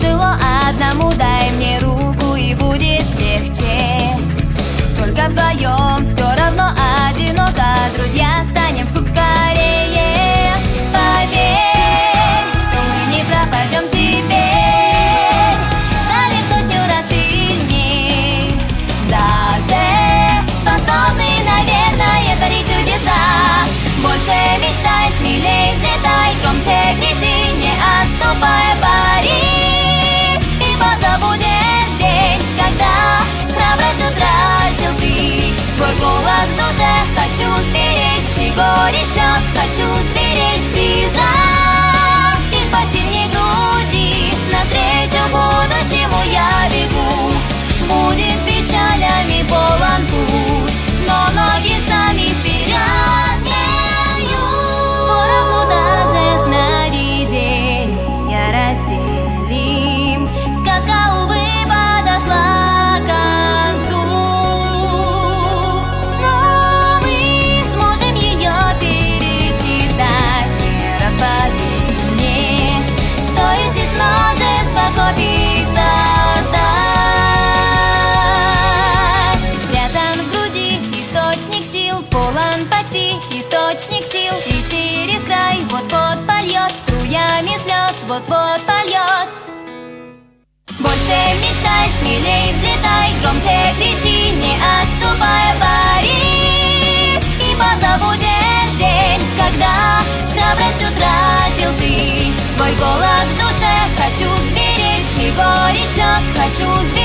тяжело одному, дай мне руку и будет легче. Только вдвоем все равно одиноко, друзья, станем в круг скорее. Поверь, что мы не пропадем теперь, стали в сотню раз сильней, даже способны, наверное, творить чудеса. Больше мечтай, смелей взлетай, громче кричи, не отступай, борись, ибо забудешь день, когда храбрость утратил ты. Твой голос в душе хочу сберечь, и горечь слез хочу сберечь, прижав и посильней груди, навстречу будущему я бегу. Будет печалями полон путь, но ноги сами вперед не бьют. Поровну даже сновидения разделим, сказка, увы, подошла к концу, но мы сможем ее перечитать. Не расповей мне, стоит лишь множество копий создать. Спрятан в груди источник сил, полон почти источник сил, и через край вот-вот польет, струями слез вот-вот польет. Больше мечтай, смелей взлетай, громче кричи, не отступай, борись, ибо забудешь день, когда храбрость утратил ты. Твой голос в душе хочу сберечь, и горечь слез хочу сберечь.